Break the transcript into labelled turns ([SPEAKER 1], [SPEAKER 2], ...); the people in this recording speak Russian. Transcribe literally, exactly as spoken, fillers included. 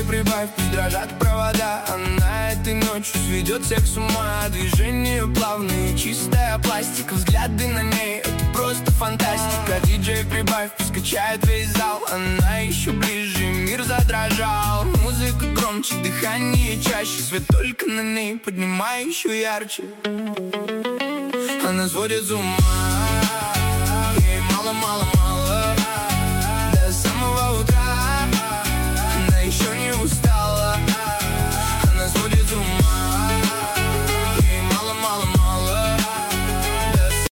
[SPEAKER 1] прибавь, пусть дрожат провода. Она этой ночью сведет всех с ума. Движения плавные, чистая пластика, взгляды на ней — это просто фантастика. Диджей прибавь, пусть качает весь зал. Она еще ближе, мир задрожал. Музыка громче, дыхание чаще, свет только на ней, поднимай еще ярче. Она сводит с ума.